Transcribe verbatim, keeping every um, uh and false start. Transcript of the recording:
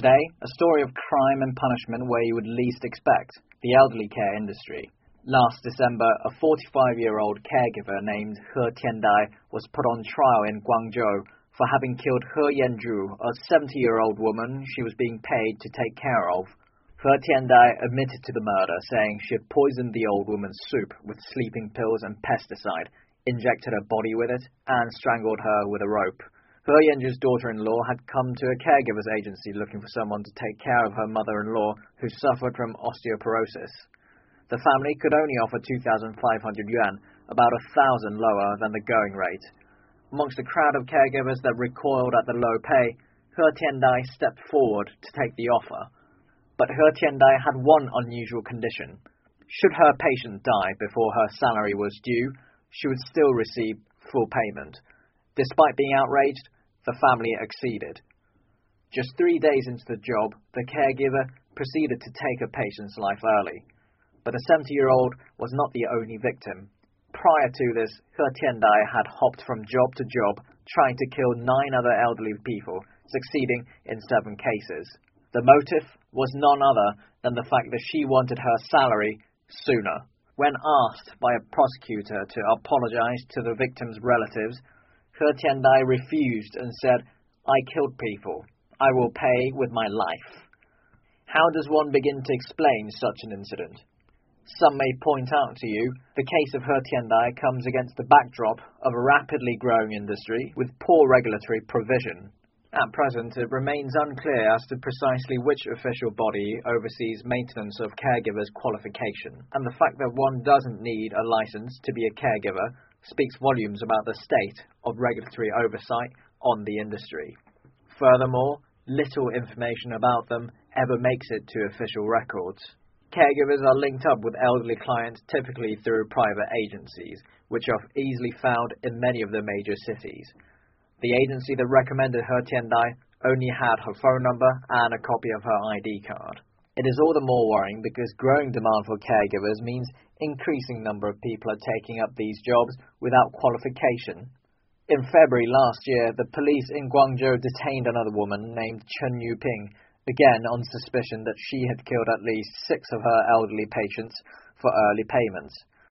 Today, a story of crime and punishment where you would least expect, the elderly care industry. Last December, a forty-five-year-old caregiver named He Tiandai was put on trial in Guangzhou for having killed He Yanzhu, a seventy-year-old woman she was being paid to take care of. He Tiandai admitted to the murder, saying she had poisoned the old woman's soup with sleeping pills and pesticide, injected her body with it, and strangled her with a rope. He Yanzhu's daughter-in-law had come to a caregiver's agency looking for someone to take care of her mother-in-law who suffered from osteoporosis. The family could only offer two thousand five hundred yuan, about a thousand lower than the going rate. Amongst a crowd of caregivers that recoiled at the low pay, He Tiandai stepped forward to take the offer. But He Tiandai had one unusual condition. Should her patient die before her salary was due, she would still receive full payment. Despite being outraged, the family acceded. Just three days into the job, the caregiver proceeded to take a patient's life early. But the seventy-year-old was not the only victim. Prior to this, He Tiandai had hopped from job to job, trying to kill nine other elderly people, succeeding in seven cases. The motive was none other than the fact that she wanted her salary sooner. When asked by a prosecutor to apologize to the victim's relatives, He Tiandai refused and said, "I killed people. I will pay with my life." How does one begin to explain such an incident? Some may point out to you the case of He Tiandai comes against the backdrop of a rapidly growing industry with poor regulatory provision. At present, it remains unclear as to precisely which official body oversees maintenance of caregivers' qualification, and the fact that one doesn't need a license to be a caregiver speaks volumes about the state of regulatory oversight on the industry. Furthermore, little information about them ever makes it to official records. Caregivers are linked up with elderly clients typically through private agencies, which are easily found in many of the major cities. The agency that recommended He Tiandai only had her phone number and a copy of her I D card. It is all the more worrying because growing demand for caregivers means increasing number of people are taking up these jobs without qualification. In February last year, the police in Guangzhou detained another woman named Chen Yuping, again on suspicion that she had killed at least six of her elderly patients for early payments.